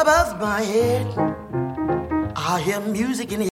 above my head. I hear music in the